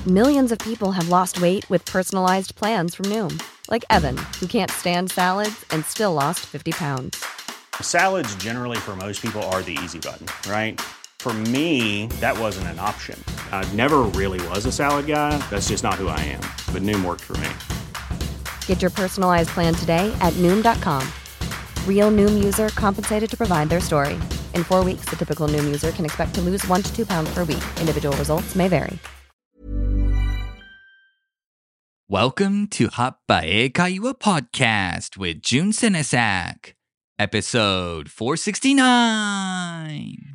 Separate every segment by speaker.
Speaker 1: Millions of people have lost weight with personalized plans from Noom. Like Evan, who can't stand salads and still lost 50 pounds.
Speaker 2: Salads generally for most people are the easy button, right? For me, that wasn't an option. I never really was a salad guy. That's just not who I am. But Noom worked for me.
Speaker 1: Get your personalized plan today at Noom.com. Real Noom user compensated to provide their story. In 4 weeks, the typical Noom user can expect to lose 1 to 2 pounds per week. Individual results may vary.
Speaker 3: Welcome to 葉っぱ英会話 Podcast with Jun Senesak, episode 469.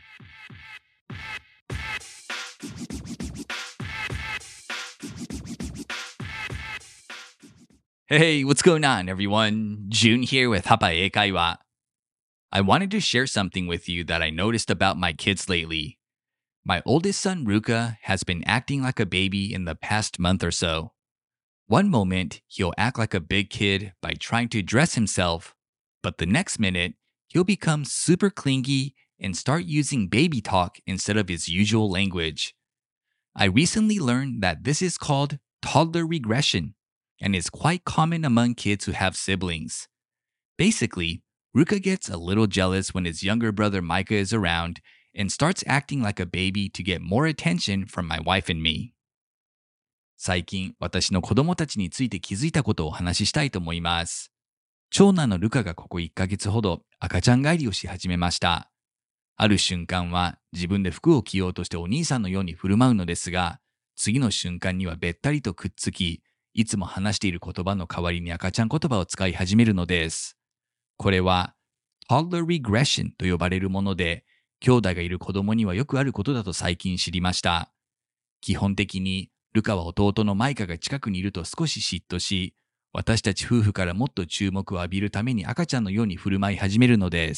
Speaker 3: Hey, what's going on, everyone? Jun here with 葉っぱ英会話. I wanted to share something with you that I noticed about my kids lately. My oldest son, Ruka, has been acting like a baby in the past month or so. One moment, he'll act like a big kid by trying to dress himself, but the next minute, he'll become super clingy and start using baby talk instead of his usual language. I recently learned that this is called toddler regression and is quite common among kids who have siblings. Basically, Ruka gets a little jealous when his younger brother Micah is around and starts acting like a baby to get more attention from my wife and me. 最近、私の子供たちについて気づいたことをお話ししたいと思います。長男のルカがここ1ヶ月ほど赤ちゃん帰りをし始めました。ある瞬間は自分で服を着ようとしてお兄さんのように振る舞うのですが、次の瞬間にはべったりとくっつき、いつも話している言葉の代わりに赤ちゃん言葉を使い始めるのです。これは toddler regression と呼ばれるもので、兄弟がいる子供にはよくあることだと最近知りました。基本的にルカは弟のマイカが近くにいると少し嫉妬し、私たち夫婦からもっと注目を浴びるために赤ちゃんのように振る舞い始めるのです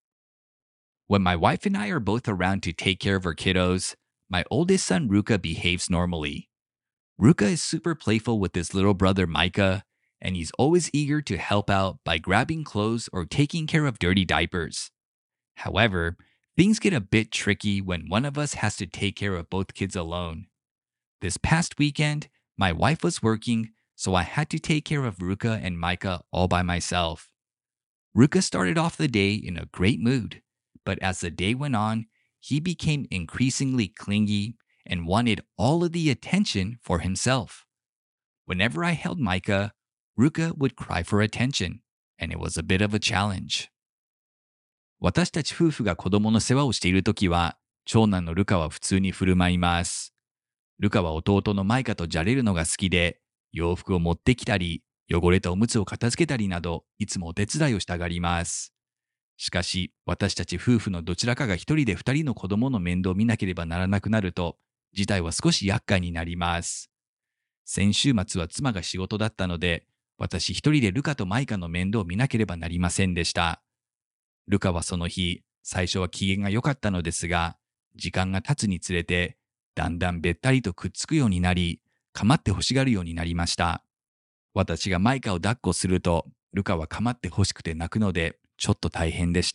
Speaker 3: 。When my wife and I are both around to take care of our kiddos, my oldest son Ruka behaves normally. Ruka is super playful with his little brother Micah, and he's always eager to help out by grabbing clothes or taking care of dirty diapers. However, things get a bit tricky when one of us has to take care of both kids alone.This past weekend, my wife was working, so I had to take care of Ruka and Micah all by myself. Ruka started off the day in a great mood, but as the day went on, he became increasingly clingy and wanted all of the attention for himself. Whenever I held Micah, Ruka would cry for attention, and it was a bit of a challenge. 私たち夫婦が子供の世話をしているときは、長男のルカは普通に振る舞います。ルカは弟のマイカとじゃれるのが好きで、洋服を持ってきたり、汚れたおむつを片付けたりなど、いつもお手伝いをしたがります。しかし、私たち夫婦のどちらかが一人で二人の子供の面倒を見なければならなくなると、事態は少し厄介になります。先週末は妻が仕事だったので、私一人でルカとマイカの面倒を見なければなりませんでした。ルカはその日、最初は機嫌が良かったのですが、時間が経つにつれて、だんだんべったりとくっつくようになり、構って欲しがるようになりました。私がマイカを抱っこすると、ルカは構って欲しくて泣くので、ちょっと大変でした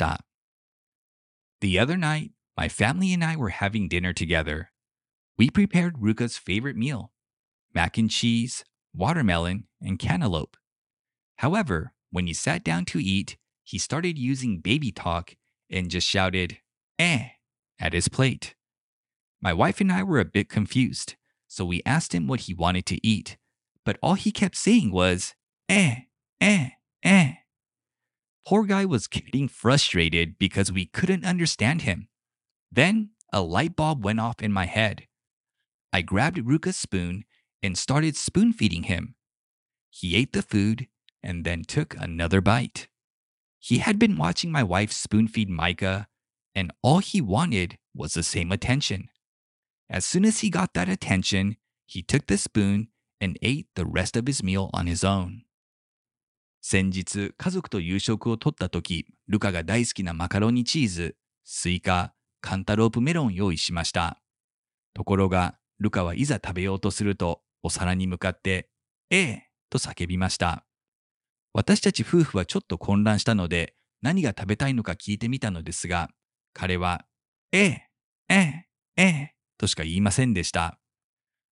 Speaker 3: 。The other night, my family and I were having dinner together. We prepared Ruka's favorite meal, mac and cheese, watermelon, and cantaloupe. However, when he sat down to eat, he started using baby talk and just shouted, at his plate.My wife and I were a bit confused, so we asked him what he wanted to eat, but all he kept saying was, Poor guy was getting frustrated because we couldn't understand him. Then a light bulb went off in my head. I grabbed Ruka's spoon and started spoon feeding him. He ate the food and then took another bite. He had been watching my wife spoon feed Micah, and all he wanted was the same attention.As soon as he got that attention, he took the spoon and ate the rest of his meal on his own. 先日、家族と夕食をとったとき、ルカが大好きなマカロニチーズ、スイカ、カンタロープメロンを用意しました。ところが、ルカはいざ食べようとすると、お皿に向かって、と叫びました。私たち夫婦はちょっと混乱したので、何が食べたいのか聞いてみたのですが、彼は、としか言いませんでした。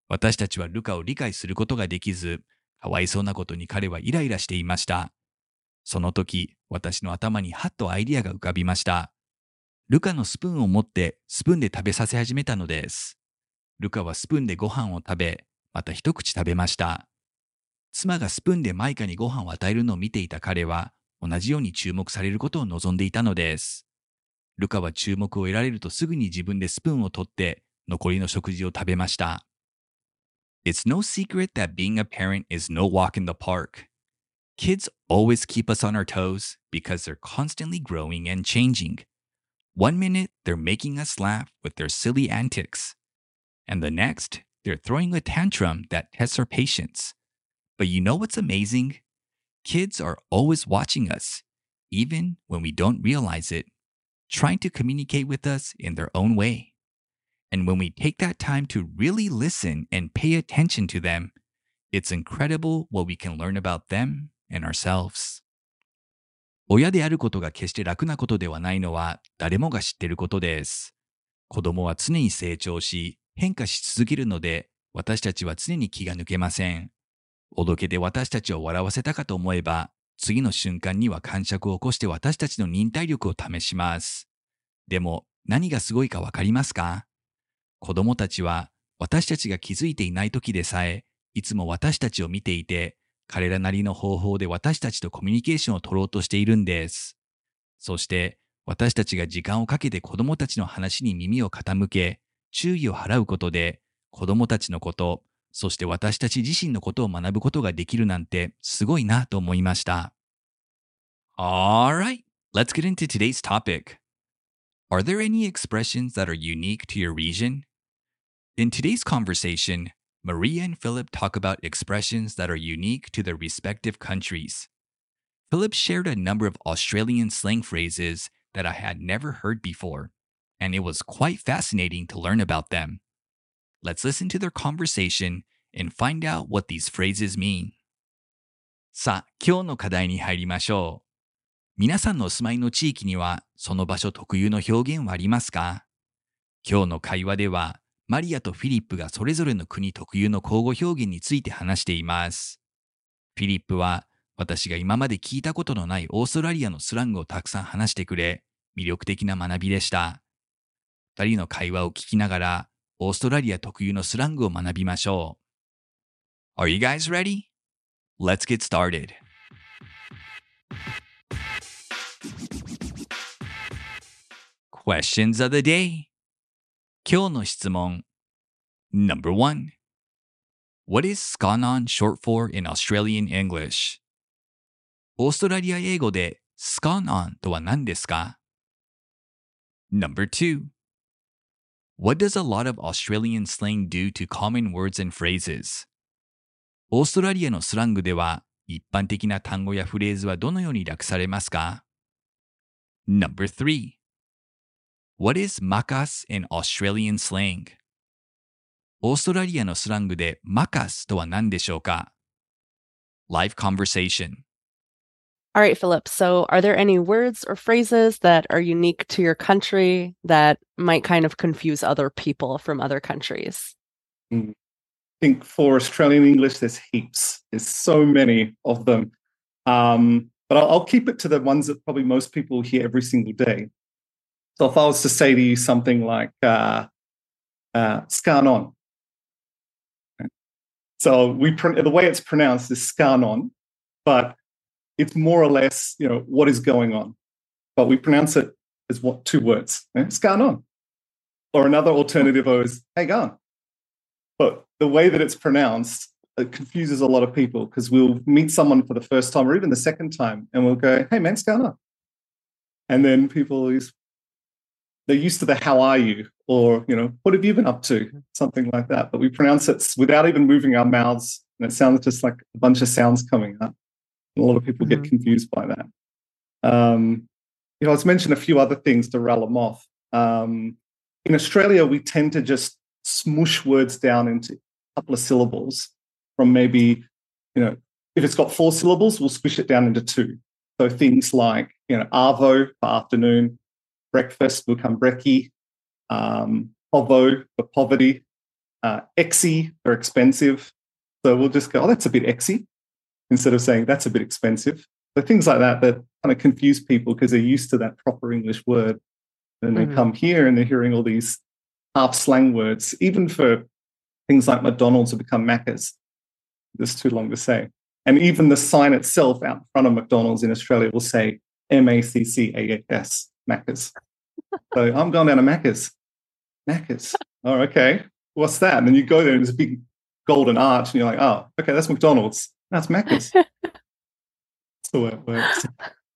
Speaker 3: 私たちはルカを理解することができず、かわいそうなことに彼はイライラしていました。その時、私の頭にハッとアイディアが浮かびました。ルカのスプーンを持ってスプーンで食べさせ始めたのです。ルカはスプーンでご飯を食べ、また一口食べました。妻がスプーンでマイカにご飯を与えるのを見ていた彼は、同じように注目されることを望んでいたのです。ルカは注目を得られるとすぐに自分でスプーンを取って残りの食事を食べました。It's no secret that being a parent is no walk in the park. Kids always keep us on our toes because they're constantly growing and changing. One minute, they're making us laugh with their silly antics. And the next, they're throwing a tantrum that tests our patience. But you know what's amazing? Kids are always watching us, even when we don't realize it, trying to communicate with us in their own way. And when we take that time to really listen and pay attention to them, it's incredible what we can learn about them and ourselves. 親であることが決して楽なことではないのは誰もが知っていることです。子供は常に成長し、変化し続けるので、私たちは常に気が抜けません。おどけで私たちを笑わせたかと思えば、次の瞬間には感触を起こして私たちの忍耐力を試します。でも、何がすごいかわかりますか？子供たちは私たちが気づいていない時でさえ、いつも私たちを見ていて、彼らなりの方法で私たちとコミュニケーションを取ろうとしているんです。そして私たちが時間をかけて子供たちの話に耳を傾け、注意を払うことで子供たちのこと、そして私たち自身のことを学ぶことができるなんてすごいなと思いました。Alright, let's get into today's topic. Are there any expressions that are unique to your region?In today's conversation, Maria and Philip talk about expressions that are unique to their respective countries. Philip shared a number of Australian slang phrases that I had never heard before, and it was quite fascinating to learn about them. Let's listen to their conversation and find out what these phrases mean. さあ、今日の課題に入りましょう。皆さんのお住まいの地域にはその場所特有の表現はありますか？今日の会話では、マリアとフィリップがそれぞれの国特有の口語表現について話しています。フィリップは私が今まで聞いたことのないオーストラリアのスラングをたくさん話してくれ、魅力的な学びでした。二人の会話を聞きながら、オーストラリア特有のスラングを学びましょう。Are you guys ready? Let's get started. Questions of the day.今日の質問 No.1 What is SCANON short for in Australian English? オーストラリア英語で SCANON とは何ですか？ No.2 What does a lot of Australian slang do to common words and phrases? オーストラリアのスラングでは一般的な単語やフレーズはどのように略されますか？ No.3What is makas in Australian slang? オーストラリアのスラングで makas とは何でしょうか？ Live conversation.
Speaker 4: All right, Philip. So are there any words or phrases that are unique to your country that might kind of confuse other people from other countries?
Speaker 5: I think for Australian English, there's heaps. There's so many of them. But I'll keep it to the ones that probably most people hear every single day.So if I was to say to you something like "scanon," so the way it's pronounced is "scanon," but it's more or less, what is going on. But we pronounce it as two words, "scanon," or another alternative is "hey gan." But the way that it's pronounced, it confuses a lot of people because we'll meet someone for the first time or even the second time, and we'll go, "Hey man, scanon," and then people they're used to the "how are you?" or, "what have you been up to?" Something like that. But we pronounce it without even moving our mouths, and it sounds just like a bunch of sounds coming up. And a lot of people get confused by that. Let's mention a few other things to rattle them off. In Australia, we tend to just smoosh words down into a couple of syllables from maybe, if it's got 4 syllables, we'll squish it down into 2. So things like, arvo for afternoon,breakfast will become brekkie, povo for poverty, exy or expensive. So we'll just go, oh, that's a bit exy, instead of saying that's a bit expensive. So things like that kind of confuse people because they're used to that proper English word. And they come here and they're hearing all these half slang words, even for things like McDonald's have become Macca's. It's too long to say. And even the sign itself out front of McDonald's in Australia will say Macca's, Macca's. So I'm going down to Macca's. Macca's. Oh, okay. What's that? And then you go there and there's a big golden arch and you're like, oh, okay, that's McDonald's. That's Macca's. That's the way it works.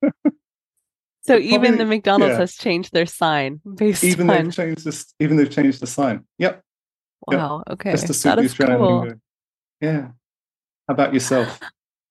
Speaker 4: So even the McDonald's has changed their sign based
Speaker 5: even
Speaker 4: on...
Speaker 5: they've changed the sign. Yep.
Speaker 4: Wow. Yep. Okay.
Speaker 5: Just to suit the Australian lingo. Yeah. How about yourself?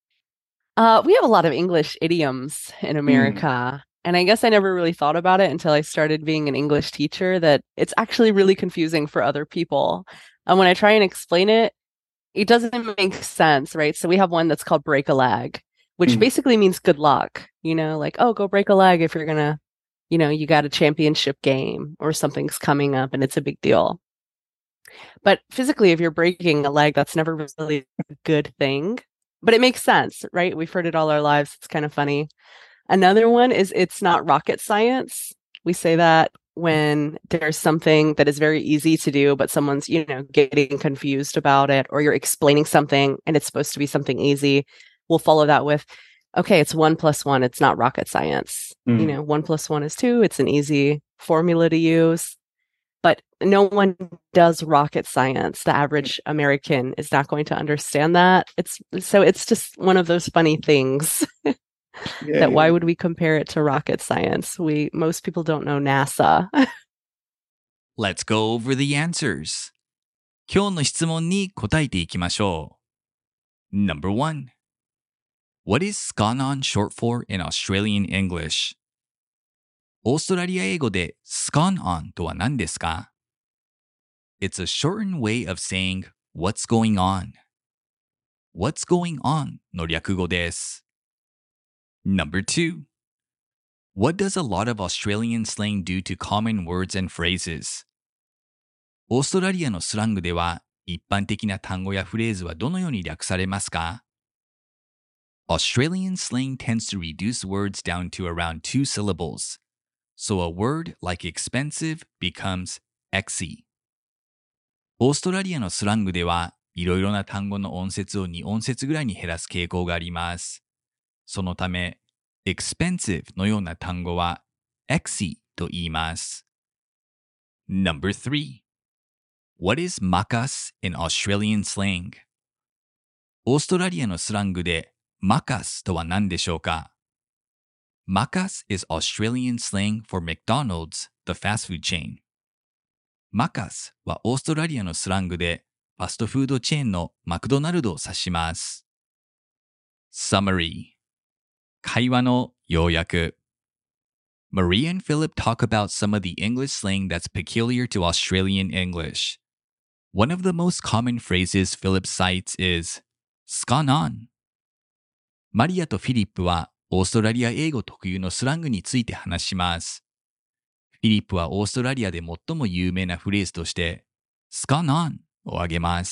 Speaker 4: We have a lot of English idioms in America. And I guess I never really thought about it until I started being an English teacher, that it's actually really confusing for other people. And when I try and explain it, it doesn't make sense, right? So we have one that's called break a leg, which basically means good luck, like, oh, go break a leg if you're going to, you got a championship game or something's coming up and it's a big deal. But physically, if you're breaking a leg, that's never really a good thing. But it makes sense, right? We've heard it all our lives. It's kind of funny. Another one is it's not rocket science. We say that when there's something that is very easy to do, but someone's, getting confused about it, or you're explaining something and it's supposed to be something easy. We'll follow that with, okay, it's 1 + 1. It's not rocket science. 1 + 1 is 2. It's an easy formula to use. But no one does rocket science. The average American is not going to understand that. It's just one of those funny things that why would we compare it to rocket science? Most people don't know NASA.
Speaker 3: Let's go over the answers. 今日の質問に答えていきましょう。Number 1. What is SCON-ON short for in Australian English? オーストラリア英語で SCON-ON とは何ですか？ It's a shortened way of saying what's going on. What's going on の略語です。Number 2. What does a lot of Australian slang do to common words and phrases? オーストラリアのスラングでは一般的な単語やフレーズはどのように略されますか？ Australian slang tends to reduce words down to around 2 syllables. So a word like expensive becomes exy. オーストラリアのスラングではいろいろな単語の音節を2音節ぐらいに減らす傾向があります。そのため、expensive のような単語は exy と言います。Number 3. What is makas in Australian slang? オーストラリアのスラングで makas とは何でしょうか？ Macca's is Australian slang for McDonald's, the fast food chain. Macca's はオーストラリアのスラングでファストフードチェーンのマクドナルドを指します。Summary 会話の要約 Maria and Philip talk about some of the English slang that's peculiar to Australian English. One of the most common phrases Philip cites is "scone on." マリアとフィリップはオーストラリア英語特有のスラングについて話します。フィリップはオーストラリアで最も有名なフレーズとして"scone on" を挙げます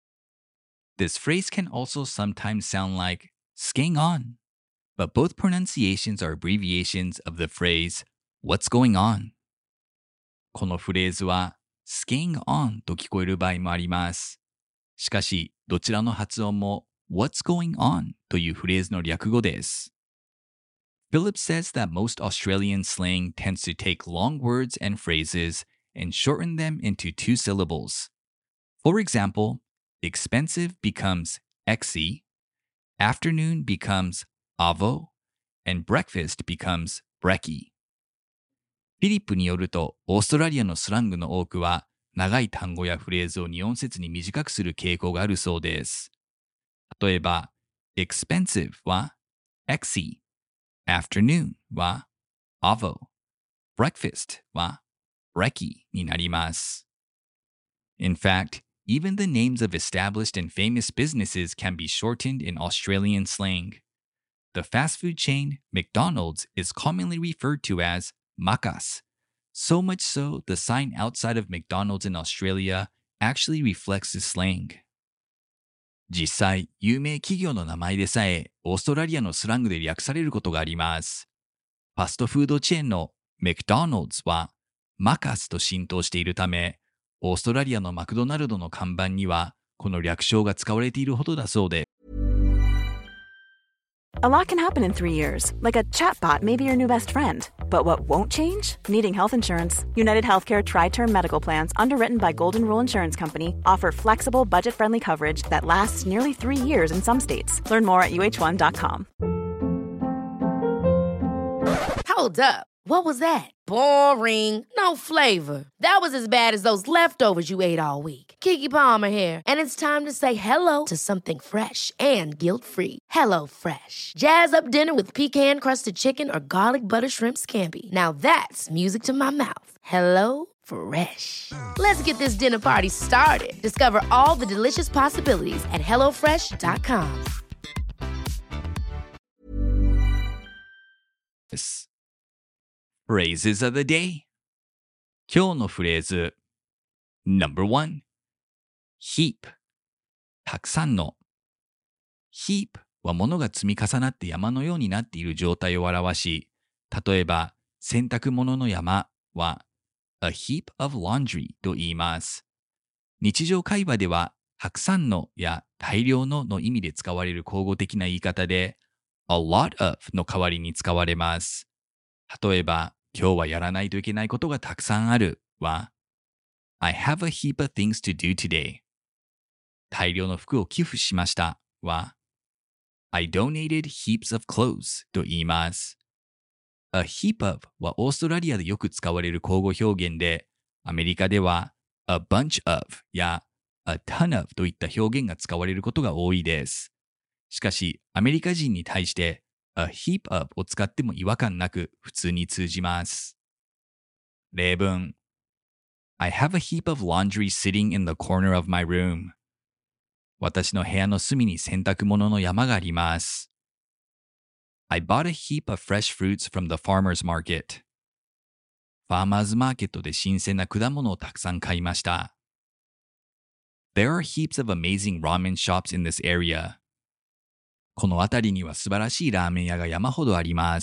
Speaker 3: 。This phrase can also sometimes sound like "skeng on." But both pronunciations are abbreviations of the phrase, "What's going on?" このフレーズは、skeng on と聞こえる場合もあります。しかし、どちらの発音も、What's going on というフレーズの略語です。Philip says that most Australian slang tends to take long words and phrases and shorten them into 2 syllables. For example, expensive becomes exy, afternoon becomes avo, and breakfast becomes brekkie. フィリップによると、オーストラリアのスラングの多くは、長い単語やフレーズを2音節に短くする傾向があるそうです。例えば、expensive は exy, afternoon は avo, breakfast は brekkie になります。In fact, even the names of established and famous businesses can be shortened in Australian slang. The fast food chain McDonald's is commonly referred to as Macca's. So much so, the sign outside of McDonald's in Australia actually reflects the slang. 実際、有名企業の名前でさえ、オーストラリアのスラングで略されることがあります。ファストフードチェーンの McDonald's はマカスと浸透しているため、オーストラリアのマクドナルドの看板には、この略称が使われているほどだそうで。
Speaker 6: A lot can happen in 3 years, like a chatbot may be your new best friend. But what won't change? Needing health insurance. United Healthcare Tri-Term Medical Plans, underwritten by Golden Rule Insurance Company, offer flexible, budget-friendly coverage that lasts nearly 3 years in some states. Learn more at uh1.com.
Speaker 7: Hold up. What was that? Boring. No flavor. That was as bad as those leftovers you ate all week. Keke Palmer here, and it's time to say hello to something fresh and guilt-free. Hello Fresh. Jazz up dinner with pecan-crusted chicken or garlic butter shrimp scampi. Now that's music to my mouth. Hello Fresh. Let's get this dinner party started. Discover all the delicious possibilities at hellofresh.com.
Speaker 3: Phrases of the day. 今日のフレーズ No.1 Heap たくさんの Heap は物が積み重なって山のようになっている状態を表し、例えば洗濯物の山は A heap of laundry と言います。日常会話ではたくさんのや大量のの意味で使われる口語的な言い方で A lot of の代わりに使われます。例えば今日はやらないといけないことがたくさんあるは I have a heap of things to do today. 大量の服を寄付しましたは I donated heaps of clothes と言います。A heap of はオーストラリアでよく使われる口語表現で、アメリカでは a bunch of や a ton of といった表現が使われることが多いです。しかし、アメリカ人に対してA heap of を使っても違和感なく普通に通じます。例文 I have a heap of laundry sitting in the corner of my room. 私の部屋の隅に洗濯物の山があります。I bought a heap of fresh fruits from the farmer's market. ファーマーズマーケットで新鮮な果物をたくさん買いました。There are heaps of amazing ramen shops in this area.この辺りには素晴らしいラーメン屋が山ほどあります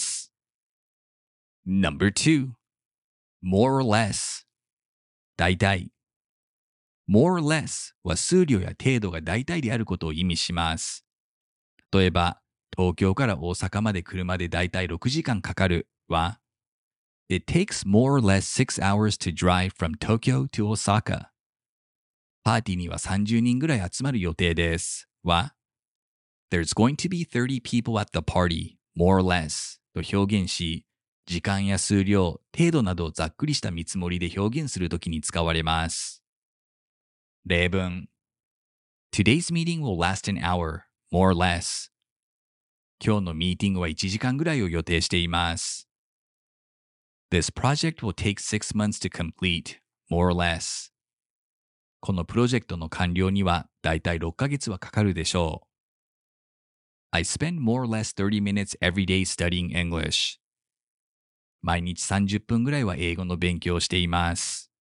Speaker 3: 。No.2 More or less 大体 More or less は数量や程度が大体であることを意味します。例えば、東京から大阪まで車で大体6時間かかるは It takes more or less 6 hours to drive from Tokyo to Osaka. パーティーには30人ぐらい集まる予定ですはThere's going to be 30 people at the party, more or less と表現し、時間や数量、程度などをざっくりした見積もりで表現するときに使われます。例文 Today's meeting will last an hour, more or less 今日のミーティングは1時間ぐらいを予定しています。This project will take 6 months to complete, more or less このプロジェクトの完了にはだいたい6ヶ月はかかるでしょう。I spend more or less 30 minutes every day studying English. 毎日30分ぐらいは英語の勉強をしています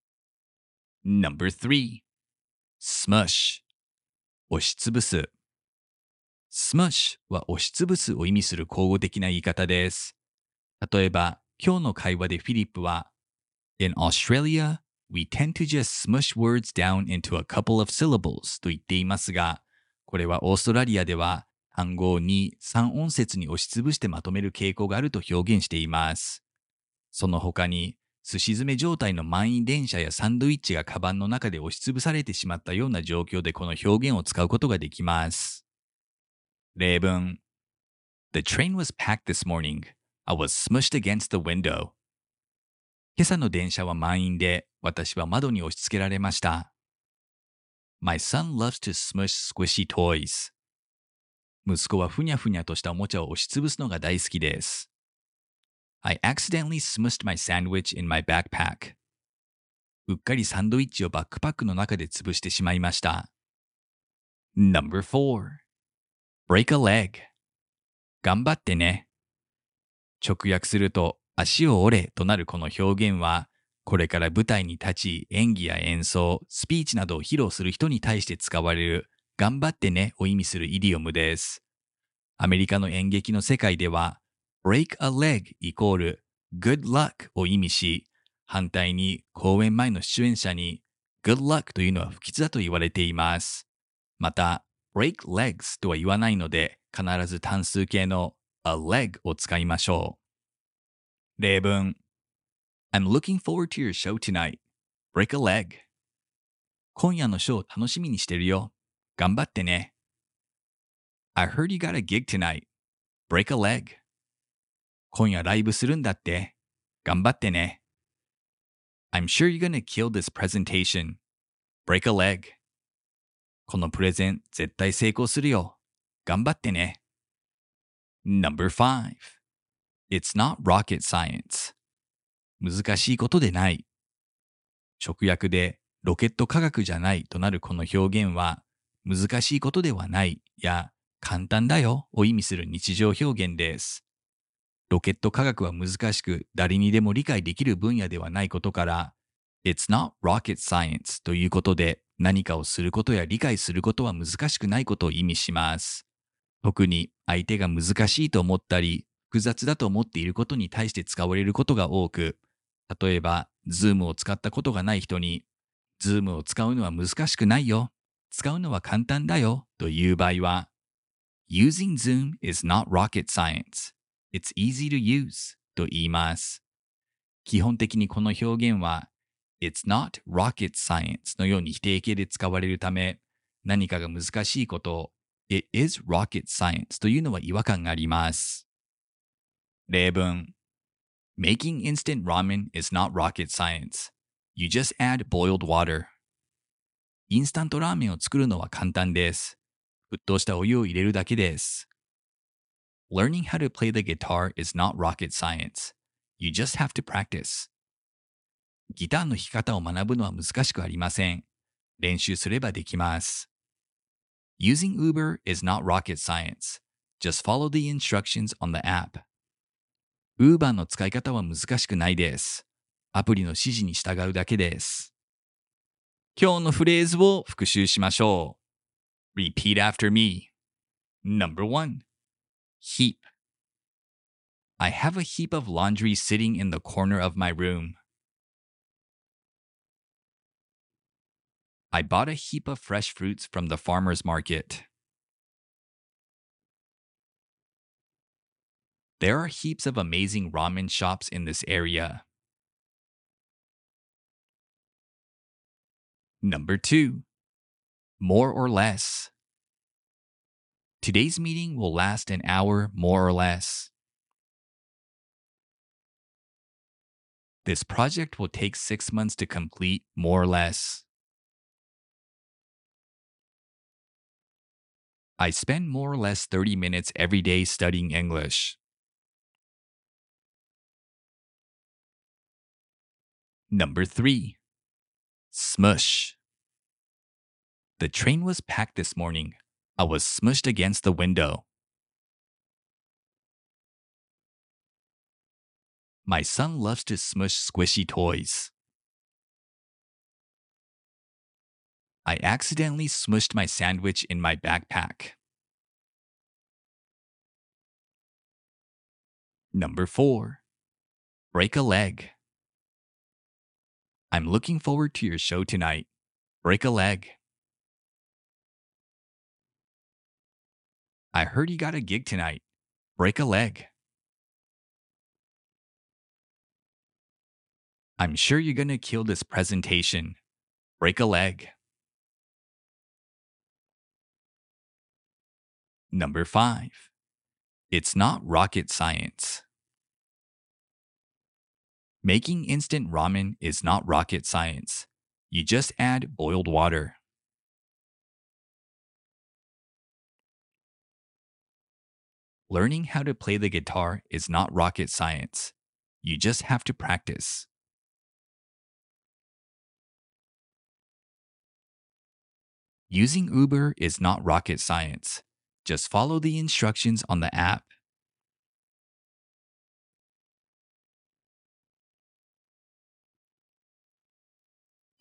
Speaker 3: 。No.3 Smush 押しつぶす Smush は押しつぶすを意味する口語的な言い方です。例えば、今日の会話でフィリップは In Australia, we tend to just smush words down into a couple of syllables と言っていますが、これはオーストラリアでは単語を2、3音節に押しつぶしてまとめる傾向があると表現しています。その他に、すし詰め状態の満員電車やサンドイッチがカバンの中で押しつぶされてしまったような状況でこの表現を使うことができます。例文 The train was packed this morning. I was smushed against the window. 今朝の電車は満員で、私は窓に押し付けられました。My son loves to smush squishy toys. 息子はふにゃふにゃとしたおもちゃを押しつぶすのが大好きです。I accidentally smushed my sandwich in my backpack. うっかりサンドイッチをバックパックの中で潰してしまいました。No.4 Break a leg. 頑張ってね。直訳すると足を折れとなるこの表現はこれから舞台に立ち演技や演奏、スピーチなどを披露する人に対して使われる頑張ってねを意味するイディオムです。アメリカの演劇の世界では break a leg イコール good luck を意味し、反対に公演前の出演者に good luck というのは不吉だと言われています。また break legs とは言わないので必ず単数形の a leg を使いましょう。例文 I'm looking forward to your show tonight. Break a leg. 今夜のショーを楽しみにしてるよ。頑張ってね。I heard you got a gig tonight. Break a leg. 今夜ライブするんだって。頑張ってね。I'm sure you're gonna kill this presentation. Break a leg. このプレゼン絶対成功するよ。頑張ってね。Number 5. It's not rocket science. 難しいことでない。直訳でロケット科学じゃないとなるこの表現は難しいことではないや簡単だよを意味する日常表現です。ロケット科学は難しく誰にでも理解できる分野ではないことから It's not rocket science ということで何かをすることや理解することは難しくないことを意味します。特に相手が難しいと思ったり複雑だと思っていることに対して使われることが多く、例えば、Zoom を使ったことがない人に、Zoom を使うのは難しくないよ。使うのは簡単だよ。という場合は、Using Zoom is not rocket science. It's easy to use. と言います。基本的にこの表現は、It's not rocket science のように否定形で使われるため、何かが難しいことを、It is rocket science というのは違和感があります。例文Making instant ramen is not rocket science. You just add boiled water. インスタントラーメンを作るのは簡単です。沸騰したお湯を入れるだけです。Learning how to play the guitar is not rocket science. You just have to practice. ギターの弾き方を学ぶのは難しくありません。練習すればできます。Using Uber is not rocket science. Just follow the instructions on the app. Uber の使い方は難しくないです。アプリの指示に従うだけです。今日のフレーズを復習しましょう。Repeat after me. Number 1. Heap. I have a heap of laundry sitting in the corner of my room. I bought a heap of fresh fruits from the farmer's market. There are heaps of amazing ramen shops in this area. Number 2. More or less. Today's meeting will last an hour more or less. This project will take 6 months to complete more or less. I spend more or less 30 minutes every day studying English. Number 3. Smush. The train was packed this morning. I was smushed against the window. My son loves to smush squishy toys. I accidentally smushed my sandwich in my backpack. Number 4. Break a leg. I'm looking forward to your show tonight. Break a leg. I heard you got a gig tonight. Break a leg. I'm sure you're gonna kill this presentation. Break a leg. Number 5. It's not rocket science. Making instant ramen is not rocket science. You just add boiled water. Learning how to play the guitar is not rocket science. You just have to practice. Using Uber is not rocket science. Just follow the instructions on the app.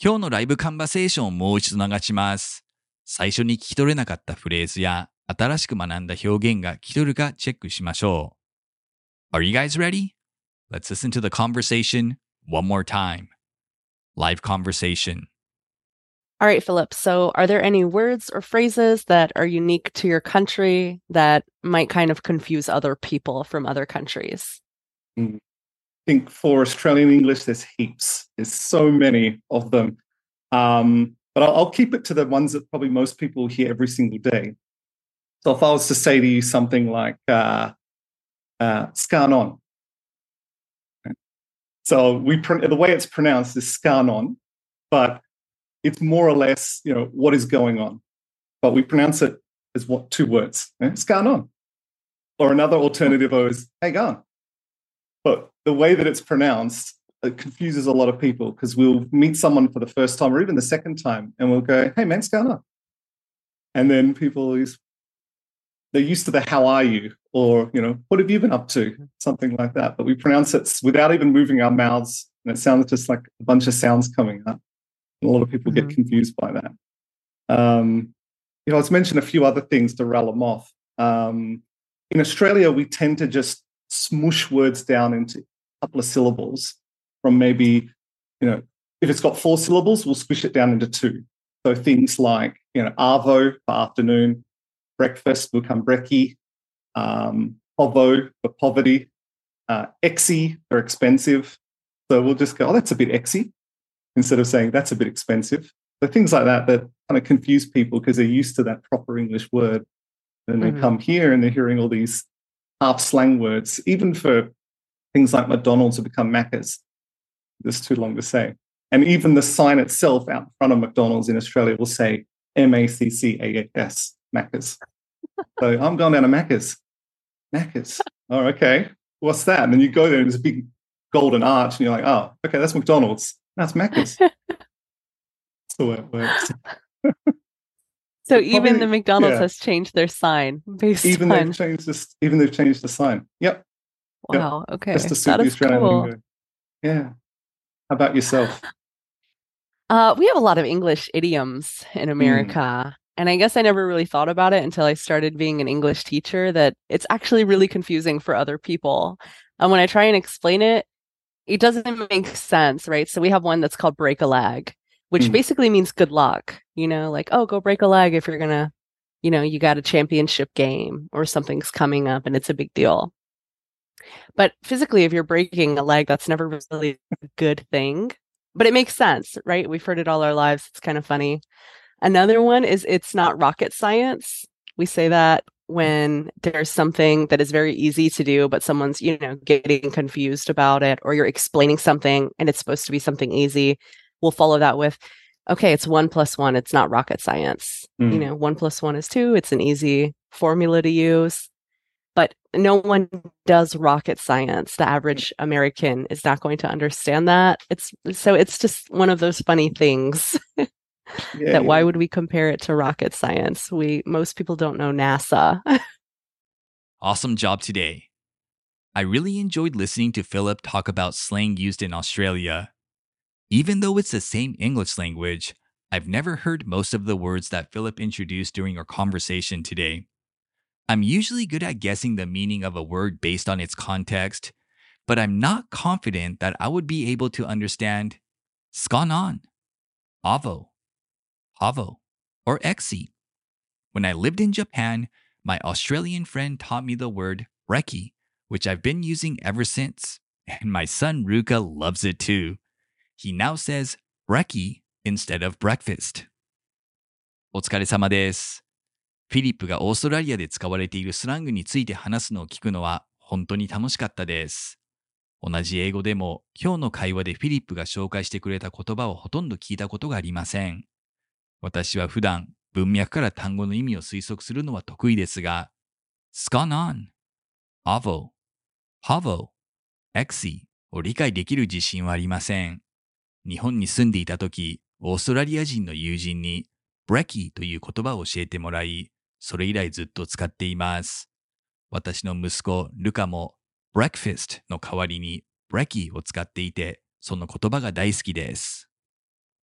Speaker 3: 今日のライブカンバセーションをもう一度流します。最初に聞き取れなかったフレーズや新しく学んだ表現が聞き取るかチェックしましょう。Are you guys ready? Let's listen to the conversation one more time. Live conversation.
Speaker 4: All right, Philip. So, are there any words or phrases that are unique to your country that might kind of confuse other people from other countries?
Speaker 5: I think for Australian English, there's heaps. There's so many of them. But I'll keep it to the ones that probably most people hear every single day. So if I was to say to you something like "scanon," so the way it's pronounced is "scanon," but it's more or less, what is going on. But we pronounce it as two words, "scanon," or another alternative is "hey, go." But the way that it's pronounced, it confuses a lot of people because we'll meet someone for the first time or even the second time and we'll go, "Hey, man, scanon." And then they're used to the "how are you?" or, "what have you been up to?" Something like that. But we pronounce it without even moving our mouths. And it sounds just like a bunch of sounds coming up. And a lot of people get confused by that. Let's mention a few other things to rattle them off. In Australia, we tend to just smoosh words down into a couple of syllables from maybe, if it's got 4 syllables, we'll squish it down into 2. So things like, arvo for afternoon, breakfast will become brekkie, povo for poverty, exy for expensive. So we'll just go, "Oh, that's a bit exy," instead of saying that's a bit expensive. So things like that kind of confuse people because they're used to that proper English word. And they come here and they're hearing all these half slang words, even for things like McDonald's have become Macca's. It's too long to say. And even the sign itself out in front of McDonald's in Australia will say Maccas, Macca's. So I'm going down to Macca's. Macca's. Oh, okay. What's that? And then you go there and there's a big golden arch and you're like, "Oh, okay, that's McDonald's. That's Macca's." That's the way it works.
Speaker 4: So even the McDonald's has changed their sign based
Speaker 5: even
Speaker 4: on...
Speaker 5: they've changed the sign. Yep.
Speaker 4: Wow,
Speaker 5: yep.
Speaker 4: okay.
Speaker 5: Just to suit
Speaker 4: That
Speaker 5: the
Speaker 4: is
Speaker 5: Australian
Speaker 4: cool.
Speaker 5: lingo. Yeah. How about yourself?
Speaker 4: We have a lot of English idioms in America. And I guess I never really thought about it until I started being an English teacher that it's actually really confusing for other people. And when I try and explain it, it doesn't make sense, right? So we have one that's called break a leg, which basically means good luck, like, "Oh, go break a leg if you're going to, you got a championship game or something's coming up and it's a big deal." But physically, if you're breaking a leg, that's never really a good thing. But it makes sense, right? We've heard it all our lives. It's kind of funny. Another one is it's not rocket science. We say that when there's something that is very easy to do, but someone's, getting confused about it, or you're explaining something and it's supposed to be something easy. We'll follow that with, "Okay, it's 1 + 1. It's not rocket science. 1 + 1 is 2. It's an easy formula to use." But no one does rocket science. The average American is not going to understand that. It's just one of those funny things. Why would we compare it to rocket science? Most people don't know NASA.
Speaker 3: Awesome job today. I really enjoyed listening to Philip talk about slang used in Australia. Even though it's the same English language, I've never heard most of the words that Philip introduced during our conversation today. I'm usually good at guessing the meaning of a word based on its context, but I'm not confident that I would be able to understand "scanon," "avo," "havo," or "exy." When I lived in Japan, my Australian friend taught me the word brekkie, which I've been using ever since, and my son Ruka loves it too. He now says brekkie instead of breakfast. お疲れ様です。フィリップがオーストラリアで使われているスラングについて話すのを聞くのは本当に楽しかったです。同じ英語でも今日の会話でフィリップが紹介してくれた言葉をほとんど聞いたことがありません。私は普段文脈から単語の意味を推測するのは得意ですが、scanon、avo、havo、exy を理解できる自信はありません。日本に住んでいた時、オーストラリア人の友人にbrekkie という言葉を教えてもらい、それ以来ずっと使っています。私の息子ルカも breakfast の代わりにbrekkie を使っていて、その言葉が大好きです。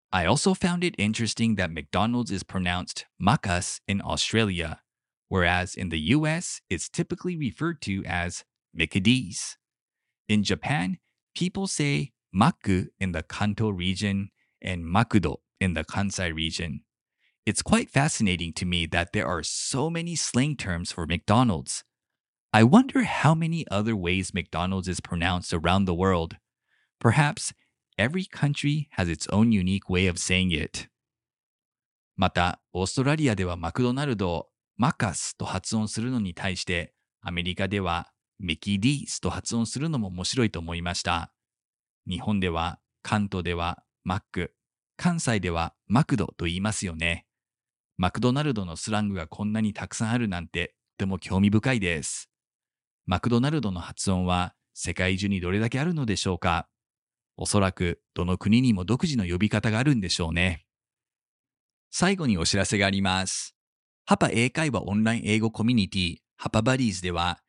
Speaker 3: I also found it interesting that McDonald's is pronounced Macca's in Australia, whereas in the US, it's typically referred to as McD's. In Japan, people say Maku in the Kanto region and Makudo in the Kansai region. It's quite fascinating to me that there are so many slang terms for McDonald's. I wonder how many other ways McDonald's is pronounced around the world. Perhaps every country has its own unique way of saying it. また、オーストラリアではマクドナルドをマカスと発音するのに対して、アメリカではメキディースと発音するのも面白いと思いました。日本では、関東ではマック、関西ではマクドと言いますよね。マクドナルドのスラングがこんなにたくさんあるなんてとても興味深いです。マクドナルドの発音は世界中にどれだけあるのでしょうか？おそらくどの国にも独自の呼び方があるんでしょうね。最後にお知らせがあります。ハパ英会話オンライン英語コミュニティハパバディーズでは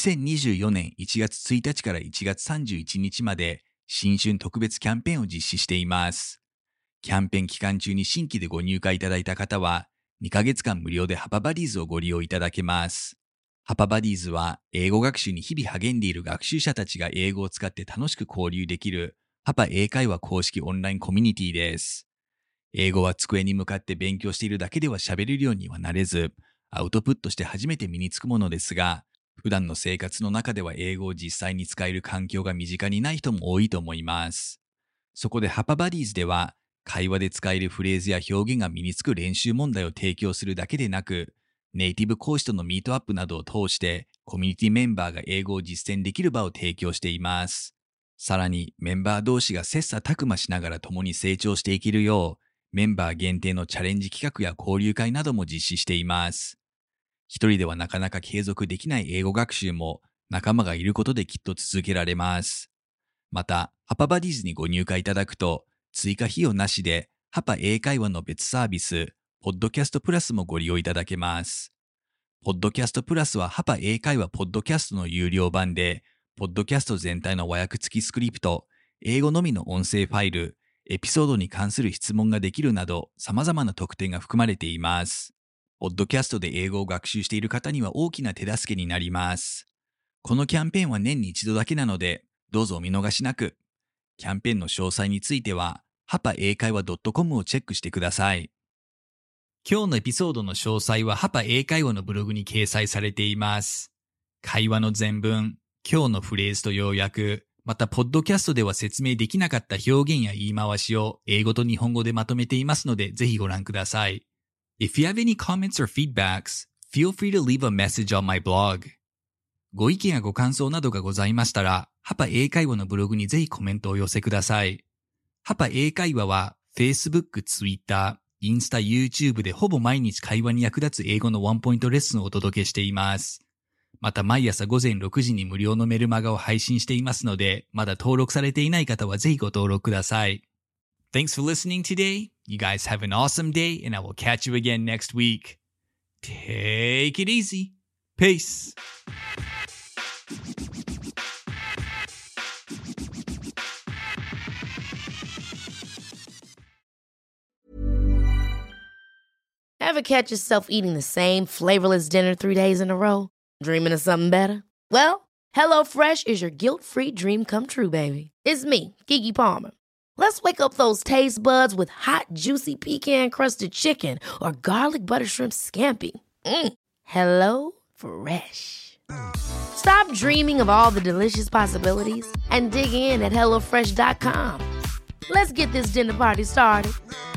Speaker 3: 2024年1月1日から1月31日まで新春特別キャンペーンを実施しています。キャンペーン期間中に新規でご入会いただいた方は2ヶ月間無料でハパバディーズをご利用いただけます。ハパバディーズは英語学習に日々励んでいる学習者たちが英語を使って楽しく交流できるハパ英会話公式オンラインコミュニティです。英語は机に向かって勉強しているだけでは喋れるようにはなれず、アウトプットして初めて身につくものですが、普段の生活の中では英語を実際に使える環境が身近にない人も多いと思います。そこでハパバディーズでは、会話で使えるフレーズや表現が身につく練習問題を提供するだけでなく、ネイティブ講師とのミートアップなどを通して、コミュニティメンバーが英語を実践できる場を提供しています。さらに、メンバー同士が切磋琢磨しながら共に成長していけるよう、メンバー限定のチャレンジ企画や交流会なども実施しています。一人ではなかなか継続できない英語学習も仲間がいることできっと続けられます。また、ハパバディーズにご入会いただくと、追加費用なしでハパ英会話の別サービス、ポッドキャストプラスもご利用いただけます。ポッドキャストプラスはハパ英会話ポッドキャストの有料版で、ポッドキャスト全体の和訳付きスクリプト、英語のみの音声ファイル、エピソードに関する質問ができるなど様々な特典が含まれています。ポッドキャストで英語を学習している方には大きな手助けになります。このキャンペーンは年に一度だけなので、どうぞお見逃しなく。キャンペーンの詳細については、ハパ英会話 .com をチェックしてください。今日のエピソードの詳細はハパ英会話のブログに掲載されています。会話の全文、今日のフレーズと要約、またポッドキャストでは説明できなかった表現や言い回しを英語と日本語でまとめていますので、ぜひご覧ください。If you have any comments or feedbacks, feel free to leave a message on my blog. ご意見やご感想などがございましたら、ハパ英会話のブログにぜひコメントをお寄せください。ハパ英会話は Facebook、Twitter、インスタ、YouTube でほぼ毎日会話に役立つ英語のワンポイントレッスンをお届けしています。また毎朝午前6時に無料のメルマガを配信していますので、まだ登録されていない方はぜひご登録ください。Thanks for listening today. You guys have an awesome day and I will catch you again next week. Take it easy. Peace.
Speaker 7: Ever catch yourself eating the same flavorless dinner 3 days in a row? Dreaming of something better? Well, HelloFresh is your guilt-free dream come true, baby. It's me, Keke Palmer. Let's wake up those taste buds with hot, juicy pecan-crusted chicken or garlic butter shrimp scampi. Hello Fresh. Stop dreaming of all the delicious possibilities and dig in at HelloFresh.com. Let's get this dinner party started.